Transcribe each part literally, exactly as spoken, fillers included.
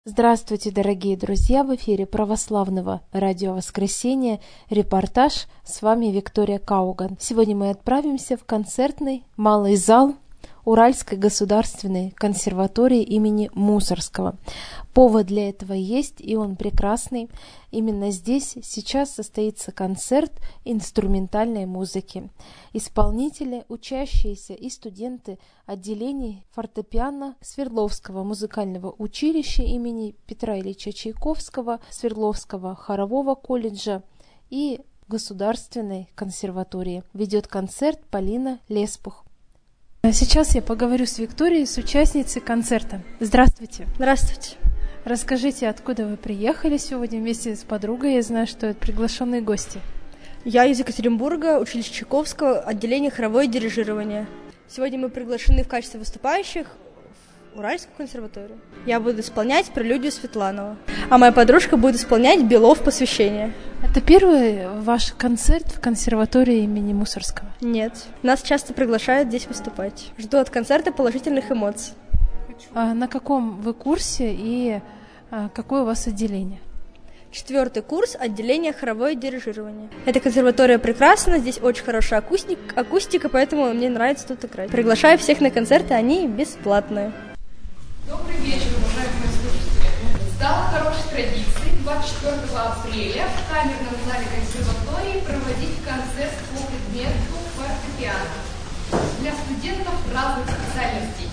Здравствуйте, дорогие друзья! В эфире Православного радио Воскресенье. Репортаж. С вами Виктория Кауган. Сегодня мы отправимся в концертный малый зал Уральской государственной консерватории имени Мусоргского. Повод для этого есть, и он прекрасный. Именно здесь сейчас состоится концерт инструментальной музыки. Исполнители, учащиеся и студенты отделений фортепиано Свердловского музыкального училища имени Петра Ильича Чайковского, Свердловского хорового колледжа и Государственной консерватории. Ведет концерт Полина Леспух. Сейчас я поговорю с Викторией, с участницей концерта. Здравствуйте. Здравствуйте. Расскажите, откуда вы приехали сегодня вместе с подругой? Я знаю, что это приглашенные гости. Я из Екатеринбурга, училище Чайковского, отделение хоровое дирижирование. Сегодня мы приглашены в качестве выступающих в Уральскую консерваторию. Я буду исполнять прелюдию Светланова, а моя подружка будет исполнять Белов посвящение. Это первый ваш концерт в консерватории имени Мусоргского? Нет. Нас часто приглашают здесь выступать. Жду от концерта положительных эмоций. А на каком вы курсе и а, какое у вас отделение? Четвертый курс, отделение хоровое дирижирование. Эта консерватория прекрасна, здесь очень хорошая акустик, акустика, поэтому мне нравится тут играть. Приглашаю всех на концерты, они бесплатные. Добрый вечер, уважаемые слушатели. Стало хорошей традицией двадцать четвёртого апреля в камерном зале консерватории проводить концерт по предмету фортепиано для студентов разных специальностей.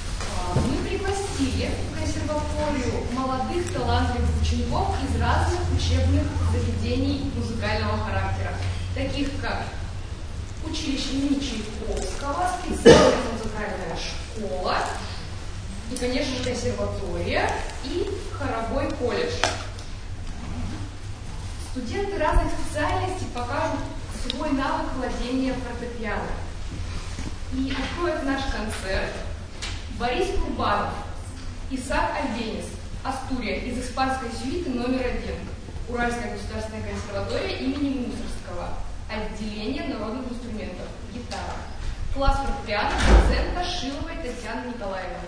Мы пригласили в консерваторию молодых талантливых учеников из разных учебных заведений музыкального характера, таких как училище имени Чайковского, специальная музыкальная школа, и, конечно же, консерватория и хоровой колледж. Студенты разных специальностей покажут свой навык владения фортепиано. И откроет наш концерт Борис Курбанов, Исаак Альбенис, Астурия, из испанской сюиты номер один, Уральская государственная консерватория имени Мусоргского, отделение народных инструментов, гитара, класс фортепиано доцента Шиловой Татьяны Николаевны.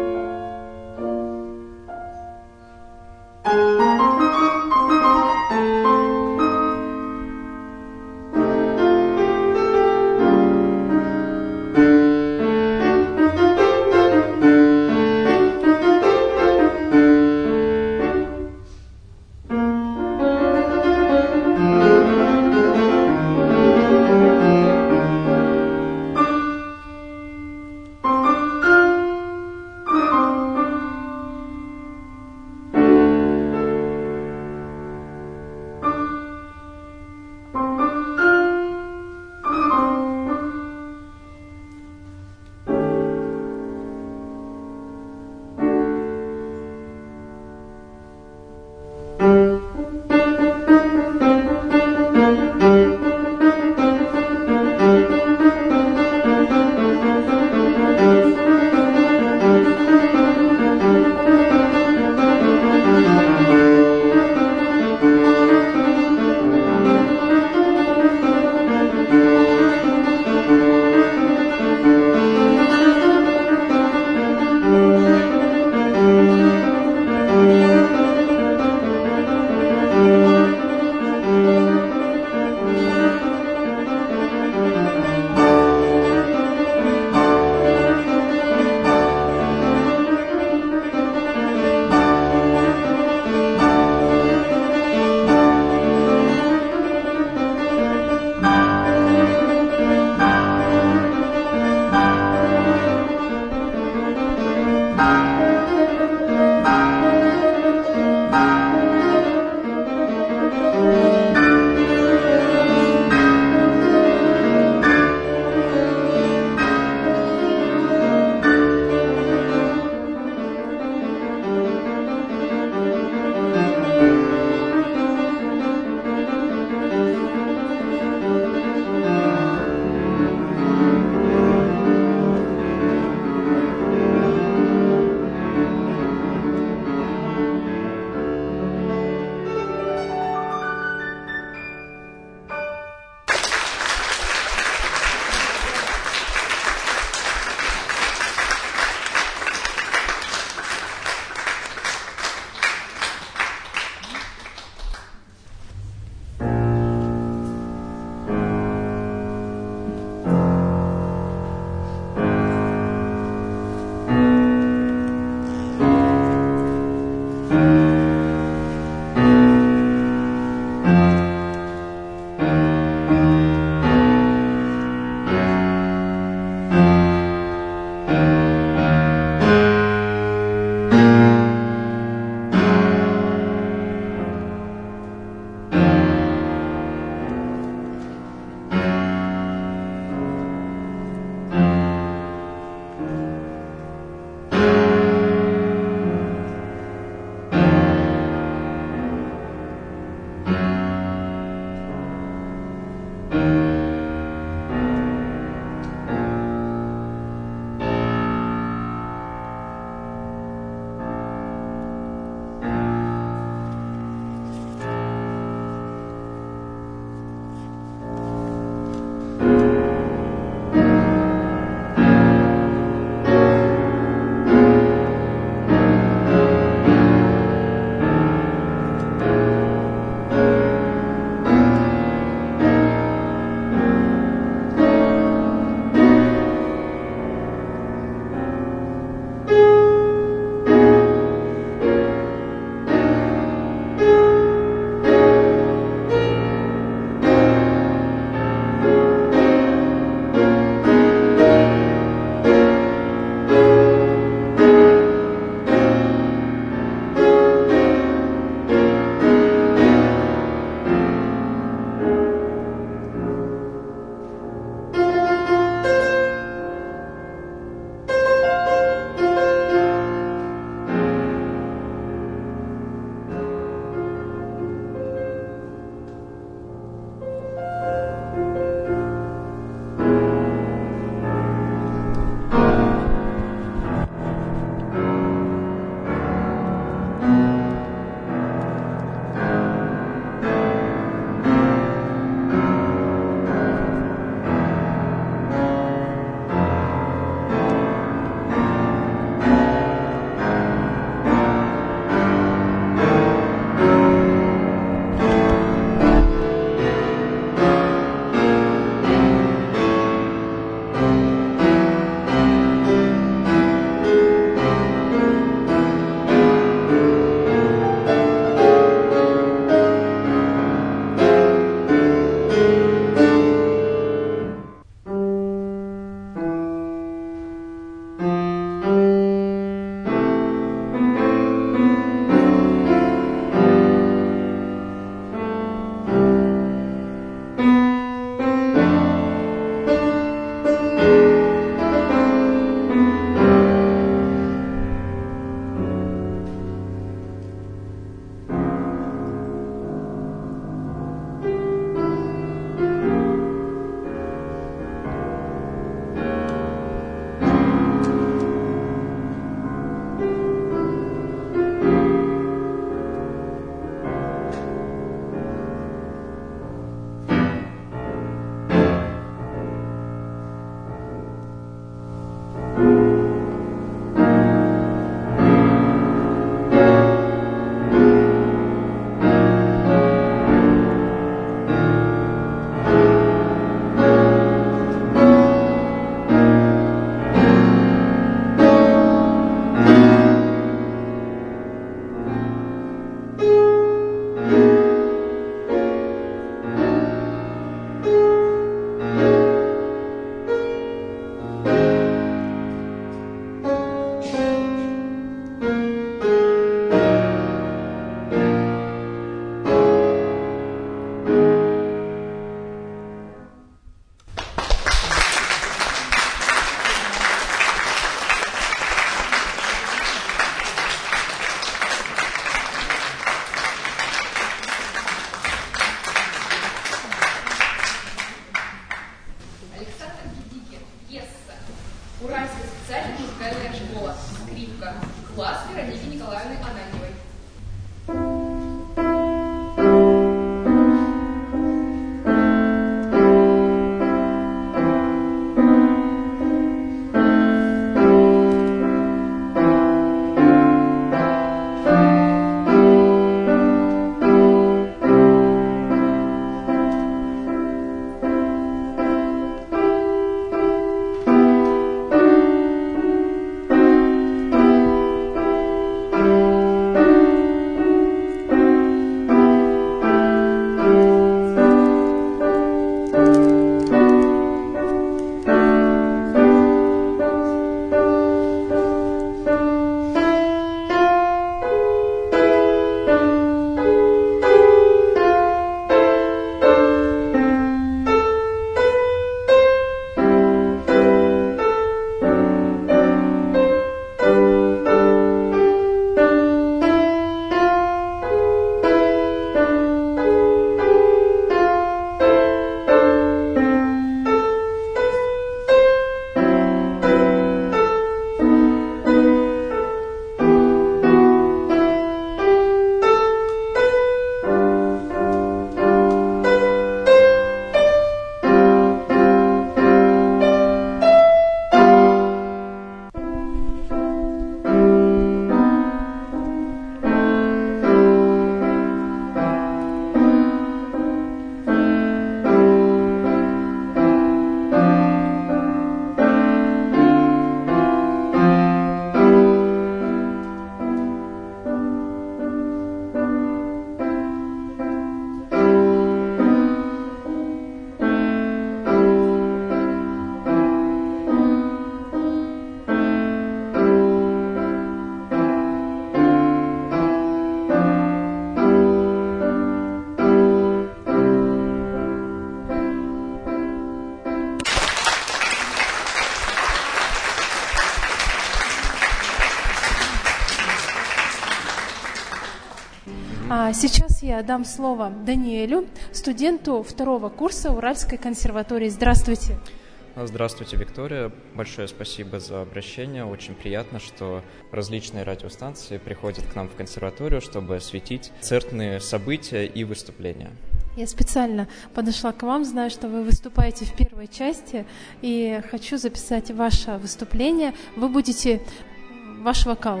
А сейчас я дам слово Даниэлю, студенту второго курса Уральской консерватории. Здравствуйте. Здравствуйте, Виктория. Большое спасибо за обращение. Очень приятно, что различные радиостанции приходят к нам в консерваторию, чтобы осветить концертные события и выступления. Я специально подошла к вам, знаю, что вы выступаете в первой части, и хочу записать ваше выступление. Вы будете ваш вокал.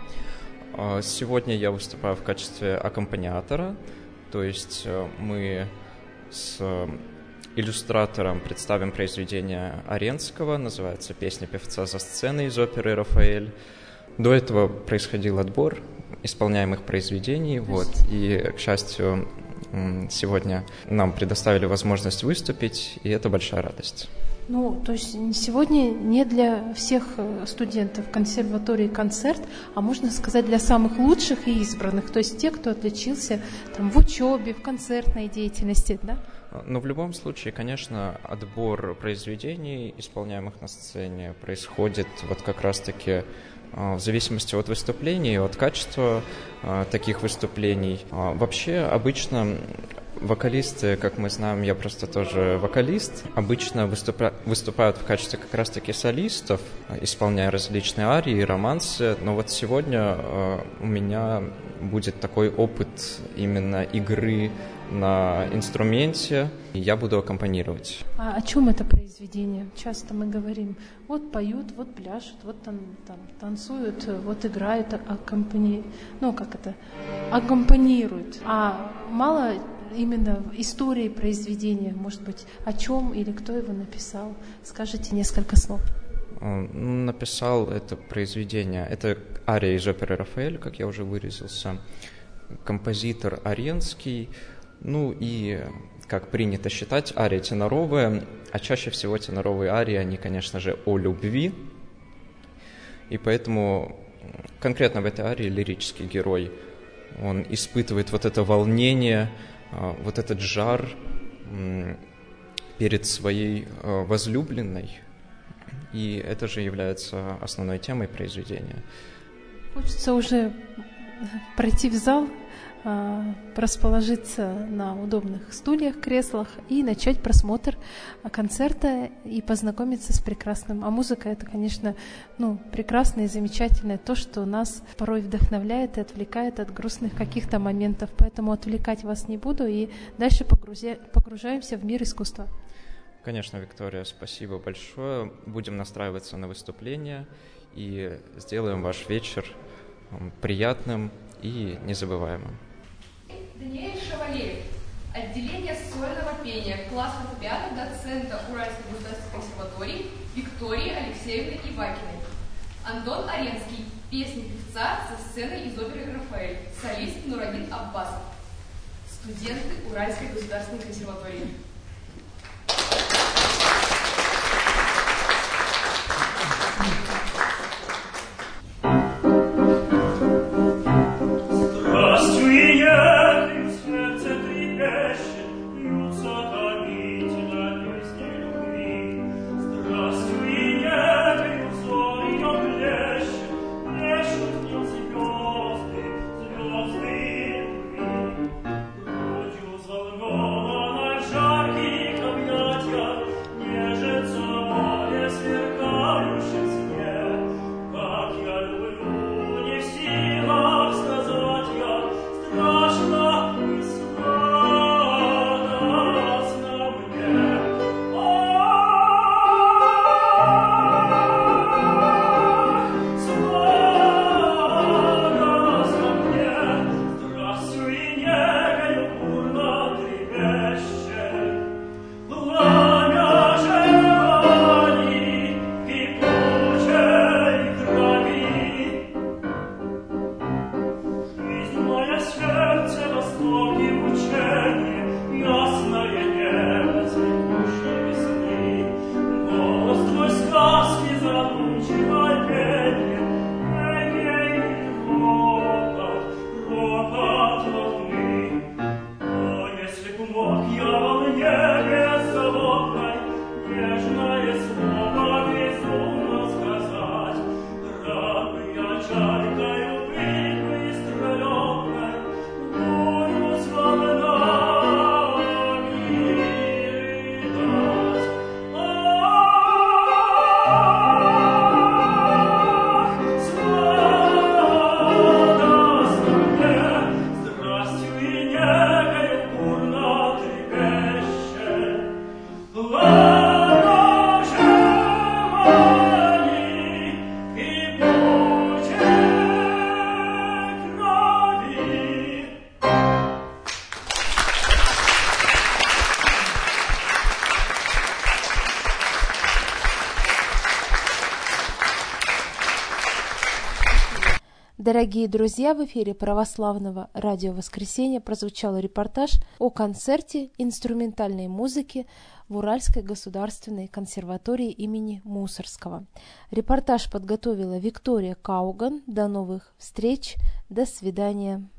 Сегодня я выступаю в качестве аккомпаниатора, то есть мы с иллюстратором представим произведение Аренского, называется «Песня певца за сценой» из оперы «Рафаэль». До этого происходил отбор исполняемых произведений, вот, и, к счастью, сегодня нам предоставили возможность выступить, и это большая радость. Ну, то есть сегодня не для всех студентов консерватории концерт, а можно сказать для самых лучших и избранных, то есть те, кто отличился там, в учебе, в концертной деятельности, да? Но в любом случае, конечно, отбор произведений, исполняемых на сцене, происходит вот как раз-таки в зависимости от выступлений, от качества таких выступлений. Вообще, обычно вокалисты, как мы знаем, я просто тоже вокалист, обычно выступа- выступают в качестве как раз-таки солистов, исполняя различные арии и романсы, но вот сегодня э, у меня будет такой опыт именно игры на инструменте, и я буду аккомпанировать. А о чем это произведение? Часто мы говорим, вот поют, вот пляшут, вот там, там танцуют, вот играют, аккомпани... ну как это, аккомпанируют. А мало именно истории произведения, может быть, о чем или кто его написал? Скажите несколько слов. Написал это произведение, это ария из оперы «Рафаэль», как я уже выразился, композитор Аренский, ну и, как принято считать, ария теноровая, а чаще всего теноровые арии, они, конечно же, о любви, и поэтому конкретно в этой арии лирический герой, он испытывает вот это волнение, вот этот жар перед своей возлюбленной, и это же является основной темой произведения. Хочется уже пройти в зал, расположиться на удобных стульях, креслах и начать просмотр концерта и познакомиться с прекрасным. А музыка — это, конечно, ну, прекрасное и замечательное, то, что нас порой вдохновляет и отвлекает от грустных каких-то моментов. Поэтому отвлекать вас не буду и дальше погрузя... погружаемся в мир искусства. Конечно, Виктория, спасибо большое. Будем настраиваться на выступление и сделаем ваш вечер приятным и незабываемым. Даниэль Шавалеев, отделение сольного пения, класс фортепиано доцента Уральской государственной консерватории Виктории Алексеевны Ивакиной. Антон Аренский, песня певца со сцены из оперы «Рафаэль», солист Нурадин Аббасов. Студенты Уральской государственной консерватории. Чайкою прикрой стрелёвной, Дорогие друзья, в эфире православного радио «Воскресенье» прозвучал репортаж о концерте инструментальной музыки в Уральской государственной консерватории имени Мусоргского. Репортаж подготовила Виктория Кауган. До новых встреч, до свидания.